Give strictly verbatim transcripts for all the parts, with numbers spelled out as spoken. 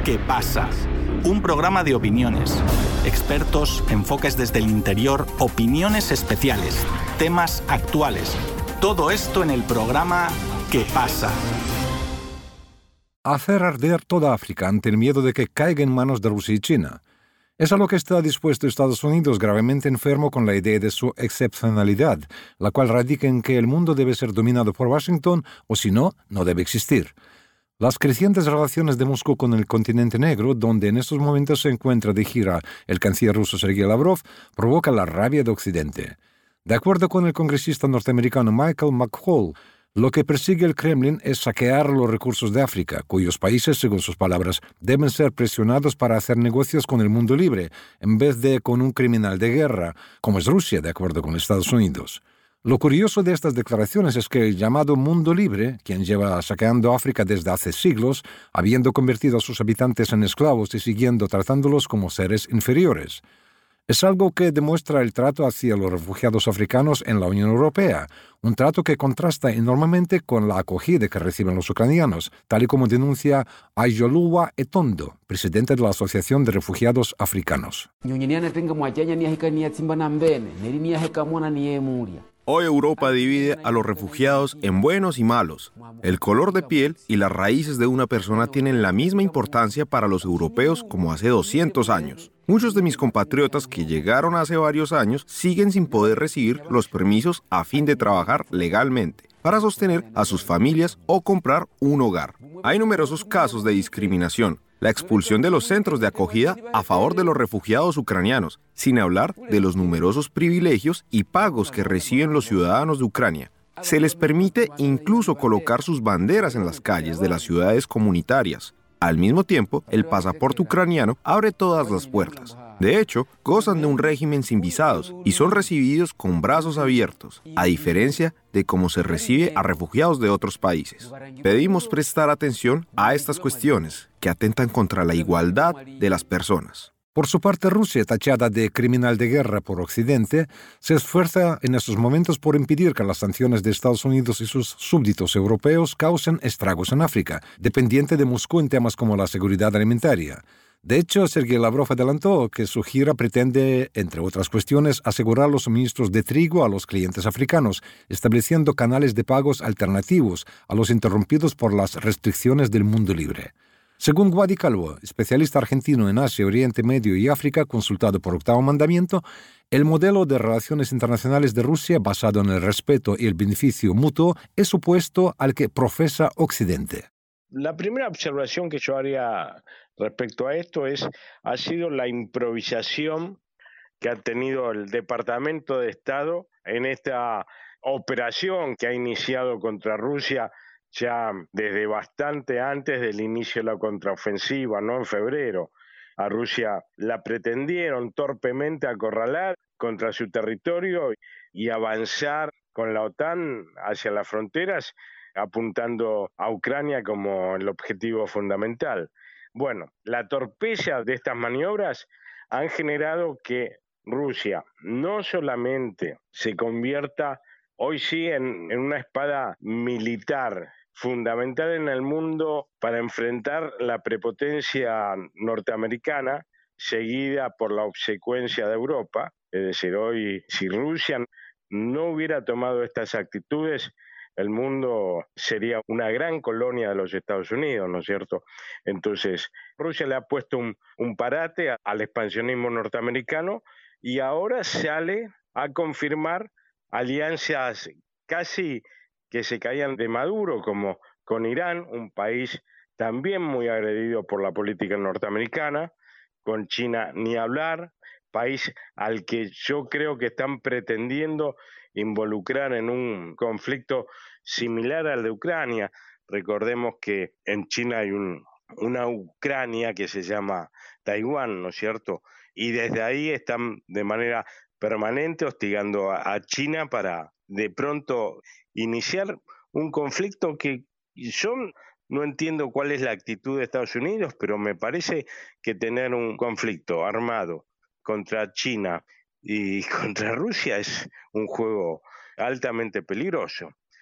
¿Qué pasa? Un programa de opiniones, expertos, enfoques desde el interior, opiniones especiales, temas actuales. Todo esto en el programa ¿Qué pasa? Hacer arder toda África ante el miedo de que caiga en manos de Rusia y China. Es a lo que está dispuesto Estados Unidos, gravemente enfermo con la idea de su excepcionalidad, la cual radica en que el mundo debe ser dominado por Washington o si no, no debe existir. Las crecientes relaciones de Moscú con el continente negro, donde en estos momentos se encuentra de gira el canciller ruso Sergei Lavrov, provoca la rabia de Occidente. De acuerdo con el congresista norteamericano Michael McCaul, lo que persigue el Kremlin es saquear los recursos de África, cuyos países, según sus palabras, deben ser presionados para hacer negocios con el mundo libre, en vez de con un criminal de guerra, como es Rusia, de acuerdo con Estados Unidos. Lo curioso de estas declaraciones es que el llamado mundo libre, quien lleva saqueando África desde hace siglos, habiendo convertido a sus habitantes en esclavos y siguiendo tratándolos como seres inferiores, es algo que demuestra el trato hacia los refugiados africanos en la Unión Europea, un trato que contrasta enormemente con la acogida que reciben los ucranianos, tal y como denuncia Ayoluwa Etondo, presidente de la Asociación de Refugiados Africanos. Hoy Europa divide a los refugiados en buenos y malos. El color de piel y las raíces de una persona tienen la misma importancia para los europeos como hace doscientos años. Muchos de mis compatriotas que llegaron hace varios años siguen sin poder recibir los permisos a fin de trabajar legalmente, para sostener a sus familias o comprar un hogar. Hay numerosos casos de discriminación. La expulsión de los centros de acogida a favor de los refugiados ucranianos, sin hablar de los numerosos privilegios y pagos que reciben los ciudadanos de Ucrania. Se les permite incluso colocar sus banderas en las calles de las ciudades comunitarias. Al mismo tiempo, el pasaporte ucraniano abre todas las puertas. De hecho, gozan de un régimen sin visados y son recibidos con brazos abiertos, a diferencia de cómo se recibe a refugiados de otros países. Pedimos prestar atención a estas cuestiones que atentan contra la igualdad de las personas. Por su parte, Rusia, tachada de criminal de guerra por Occidente, se esfuerza en estos momentos por impedir que las sanciones de Estados Unidos y sus súbditos europeos causen estragos en África, dependiente de Moscú en temas como la seguridad alimentaria. De hecho, Sergei Lavrov adelantó que su gira pretende, entre otras cuestiones, asegurar los suministros de trigo a los clientes africanos, estableciendo canales de pagos alternativos a los interrumpidos por las restricciones del mundo libre. Según Guadi Calvo, especialista argentino en Asia, Oriente Medio y África, consultado por Octavo Mandamiento, el modelo de relaciones internacionales de Rusia, basado en el respeto y el beneficio mutuo, es opuesto al que profesa Occidente. La primera observación que yo haría respecto a esto es, ha sido la improvisación que ha tenido el Departamento de Estado en esta operación que ha iniciado contra Rusia ya desde bastante antes del inicio de la contraofensiva, ¿no? En febrero. A Rusia la pretendieron torpemente acorralar contra su territorio y avanzar con la OTAN hacia las fronteras, apuntando a Ucrania como el objetivo fundamental. Bueno, la torpeza de estas maniobras han generado que Rusia no solamente se convierta hoy sí en, en una espada militar fundamental en el mundo para enfrentar la prepotencia norteamericana, seguida por la obsecuencia de Europa. Es decir, hoy, si Rusia no hubiera tomado estas actitudes, el mundo sería una gran colonia de los Estados Unidos, ¿no es cierto? Entonces, Rusia le ha puesto un, un parate al expansionismo norteamericano y ahora sale a confirmar alianzas casi que se caían de Maduro, como con Irán, un país también muy agredido por la política norteamericana, con China ni hablar, país al que yo creo que están pretendiendo involucrar en un conflicto similar al de Ucrania. Recordemos que en China hay un, una Ucrania que se llama Taiwán, ¿no es cierto? Y desde ahí están de manera permanente hostigando a, a China para de pronto iniciar un conflicto que yo no entiendo cuál es la actitud de Estados Unidos, pero me parece que tener un conflicto armado contra China y contra Rusia es un juego altamente peligroso.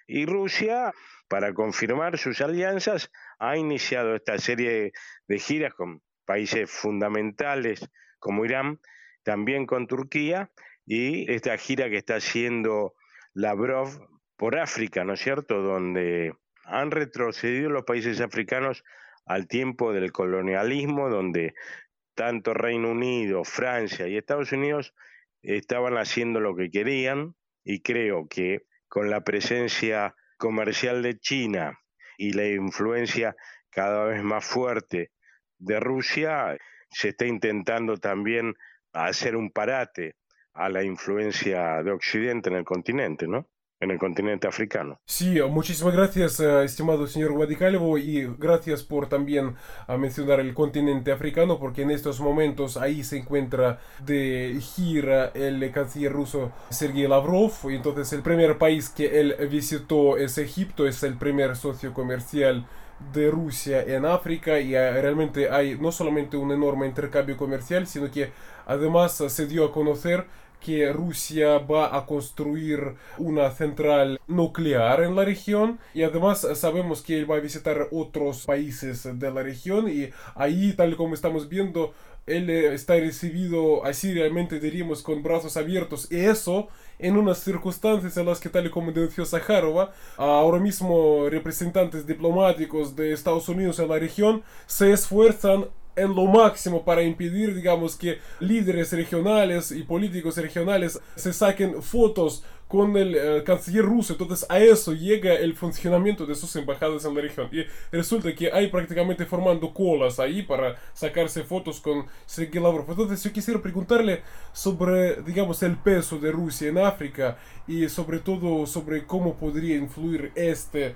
Y Rusia, para confirmar sus alianzas, ha iniciado esta serie de giras con países fundamentales como Irán, también con Turquía, y esta gira que está haciendo Lavrov por África, ¿no es cierto?, donde han retrocedido los países africanos al tiempo del colonialismo, donde tanto Reino Unido, Francia y Estados Unidos estaban haciendo lo que querían, y creo que con la presencia comercial de China y la influencia cada vez más fuerte de Rusia, se está intentando también hacer un parate a la influencia de Occidente en el continente, ¿no? En el continente africano. Sí, muchísimas gracias, eh, estimado señor Guadicalvo, y gracias por también a mencionar el continente africano, porque en estos momentos ahí se encuentra de gira el canciller ruso Sergei Lavrov, y entonces el primer país que él visitó es Egipto, es el primer socio comercial de Rusia en África, y uh, realmente hay no solamente un enorme intercambio comercial, sino que además uh, se dio a conocer que Rusia va a construir una central nuclear en la región, y además sabemos que él va a visitar otros países de la región, y ahí, tal como estamos viendo, él está recibido así, realmente diríamos, con brazos abiertos, y eso en unas circunstancias en las que, tal como denunció Zaharova, ahora mismo representantes diplomáticos de Estados Unidos en la región se esfuerzan en lo máximo para impedir, digamos, que líderes regionales y políticos regionales se saquen fotos con el uh, canciller ruso. Entonces a eso llega el funcionamiento de sus embajadas en la región, y resulta que hay prácticamente formando colas ahí para sacarse fotos con Sergei Lavrov. Entonces yo quisiera preguntarle sobre, digamos, el peso de Rusia en África, y sobre todo sobre cómo podría influir este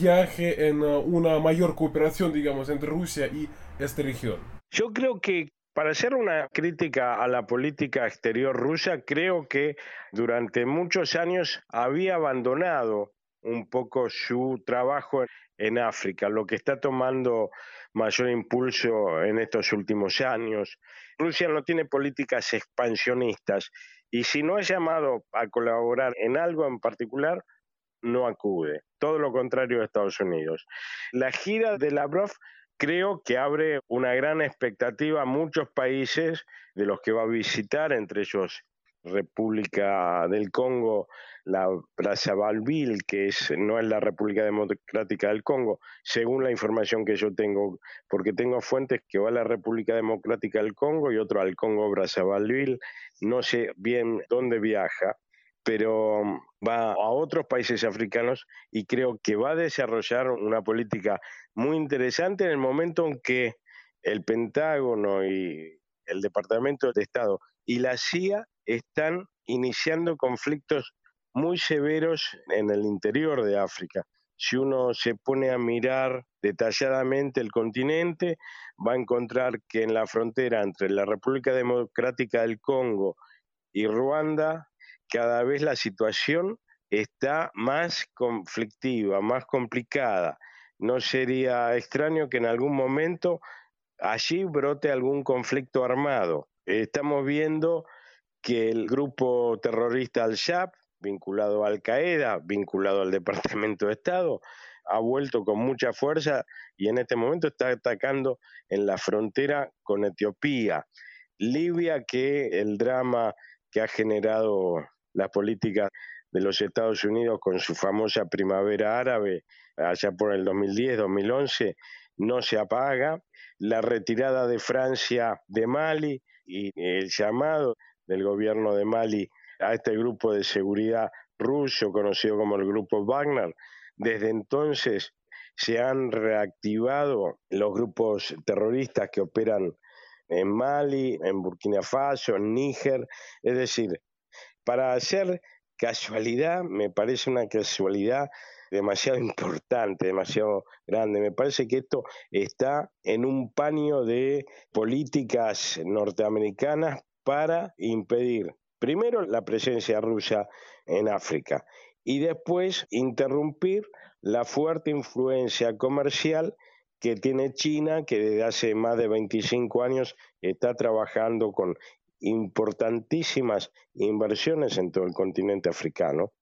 viaje en uh, una mayor cooperación, digamos, entre Rusia y esta región. Yo creo que, para hacer una crítica a la política exterior rusa, creo que durante muchos años había abandonado un poco su trabajo en África, lo que está tomando mayor impulso en estos últimos años. Rusia no tiene políticas expansionistas, y si no es llamado a colaborar en algo en particular, no acude. Todo lo contrario de Estados Unidos. La gira de Lavrov creo que abre una gran expectativa a muchos países de los que va a visitar, entre ellos República del Congo, la Brazzaville, que es, no es la República Democrática del Congo, según la información que yo tengo, porque tengo fuentes que va a la República Democrática del Congo y otro al Congo Brazzaville, no sé bien dónde viaja, pero va a otros países africanos, y creo que va a desarrollar una política muy interesante en el momento en que el Pentágono y el Departamento de Estado y la C I A están iniciando conflictos muy severos en el interior de África. Si uno se pone a mirar detalladamente el continente, va a encontrar que en la frontera entre la República Democrática del Congo y Ruanda, cada vez la situación está más conflictiva, más complicada. No sería extraño que en algún momento allí brote algún conflicto armado. Estamos viendo que el grupo terrorista Al-Shabaab, vinculado a Al-Qaeda, vinculado al Departamento de Estado, ha vuelto con mucha fuerza y en este momento está atacando en la frontera con Etiopía. Libia, que el drama que ha generado la política de los Estados Unidos con su famosa primavera árabe allá por el dos mil diez, dos mil once, no se apaga. La retirada de Francia de Mali y el llamado del gobierno de Mali a este grupo de seguridad ruso conocido como el grupo Wagner. Desde entonces se han reactivado los grupos terroristas que operan en Mali, en Burkina Faso, en Níger. Es decir, para hacer casualidad, me parece una casualidad demasiado importante, demasiado grande. Me parece que esto está en un paño de políticas norteamericanas para impedir, primero, la presencia rusa en África y después interrumpir la fuerte influencia comercial que tiene China, que desde hace más de veinticinco años está trabajando con importantísimas inversiones en todo el continente africano.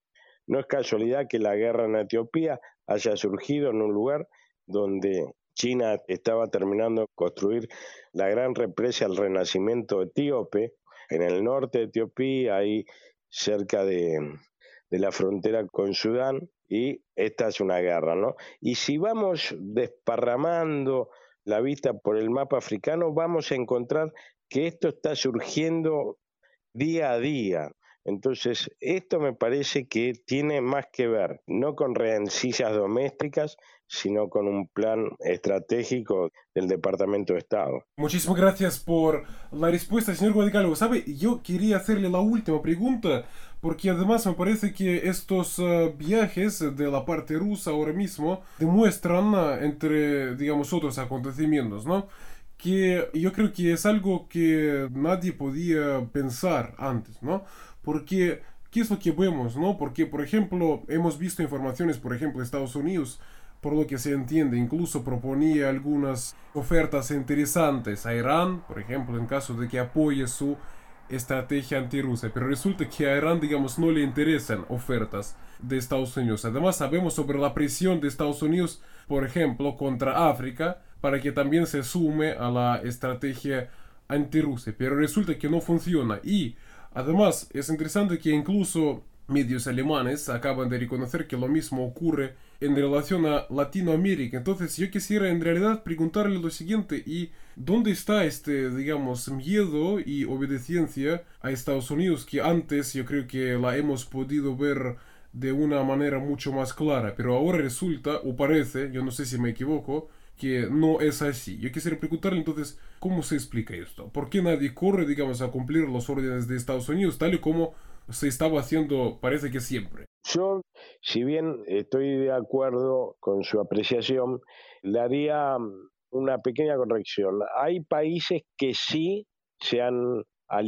No es casualidad que la guerra en Etiopía haya surgido en un lugar donde China estaba terminando de construir la gran represa al renacimiento etíope, en el norte de Etiopía, ahí cerca de, de la frontera con Sudán, y esta es una guerra, ¿no? Y si vamos desparramando la vista por el mapa africano, vamos a encontrar que esto está surgiendo día a día. Entonces, esto me parece que tiene más que ver, no con rencillas domésticas, sino con un plan estratégico del Departamento de Estado. Muchísimas gracias por la respuesta, señor Guadicalvo. ¿Sabe? Yo quería hacerle la última pregunta, porque además me parece que estos uh, viajes de la parte rusa ahora mismo demuestran, uh, entre, digamos, otros acontecimientos, ¿no?, que yo creo que es algo que nadie podía pensar antes, ¿no? Porque, ¿qué es lo que vemos, no? Porque, por ejemplo, hemos visto informaciones, por ejemplo, Estados Unidos, por lo que se entiende, incluso proponía algunas ofertas interesantes a Irán, por ejemplo, en caso de que apoye su estrategia antirrusa, pero resulta que a Irán, digamos, no le interesan ofertas de Estados Unidos. Además, sabemos sobre la presión de Estados Unidos, por ejemplo, contra África, para que también se sume a la estrategia antirrusa, pero resulta que no funciona. Y además es interesante que incluso medios alemanes acaban de reconocer que lo mismo ocurre en relación a Latinoamérica. Entonces yo quisiera en realidad preguntarle lo siguiente: ¿y dónde está este, digamos, miedo y obediencia a Estados Unidos, que antes yo creo que la hemos podido ver de una manera mucho más clara, pero ahora resulta, o parece, yo no sé si me equivoco, que no es así? Yo quisiera preguntarle entonces, ¿cómo se explica esto? ¿Por qué nadie corre, digamos, a cumplir las órdenes de Estados Unidos, tal y como se estaba haciendo, parece que siempre? Yo, si bien estoy de acuerdo con su apreciación, le haría una pequeña corrección. Hay países que sí se han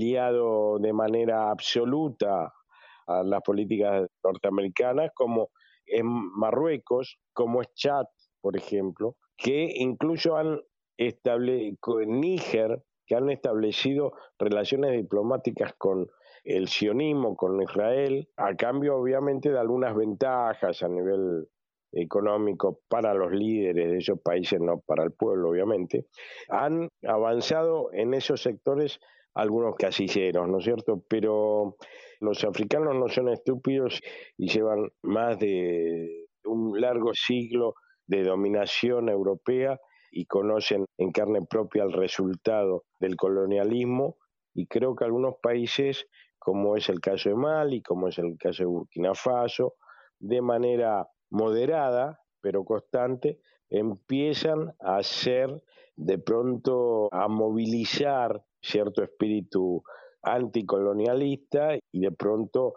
aliado de manera absoluta a las políticas norteamericanas, como en Marruecos, como es Chad, por ejemplo, que incluso han establecido, Níger, que han establecido relaciones diplomáticas con el sionismo, con Israel, a cambio obviamente de algunas ventajas a nivel económico para los líderes de esos países, no para el pueblo obviamente. Han avanzado en esos sectores algunos casilleros, ¿no es cierto? Pero los africanos no son estúpidos y llevan más de un largo siglo de dominación europea y conocen en carne propia el resultado del colonialismo, y creo que algunos países, como es el caso de Mali, como es el caso de Burkina Faso, de manera moderada pero constante, empiezan a hacer, de pronto a movilizar cierto espíritu anticolonialista y de pronto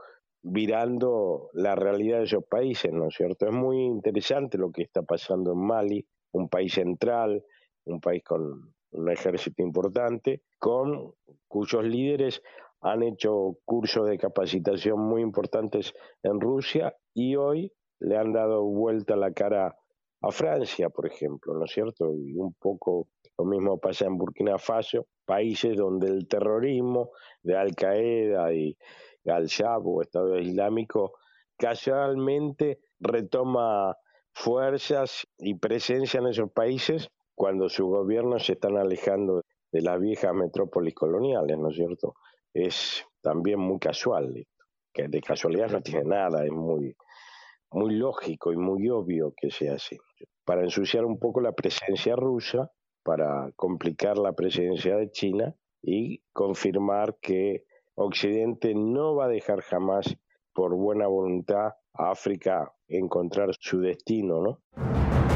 virando la realidad de esos países, ¿no es cierto? Es muy interesante lo que está pasando en Mali, un país central, un país con un ejército importante, con cuyos líderes han hecho cursos de capacitación muy importantes en Rusia y hoy le han dado vuelta la cara a Francia, por ejemplo, ¿no es cierto? Y un poco lo mismo pasa en Burkina Faso, países donde el terrorismo de Al-Qaeda y Al-Shabaab o Estado Islámico casualmente retoma fuerzas y presencia en esos países cuando sus gobiernos se están alejando de las viejas metrópolis coloniales, ¿no es cierto? Es también muy casual, que de casualidad no tiene nada, es muy, muy lógico y muy obvio que sea así. Para ensuciar un poco la presencia rusa, para complicar la presencia de China y confirmar que Occidente no va a dejar jamás, por buena voluntad, a África encontrar su destino, ¿no?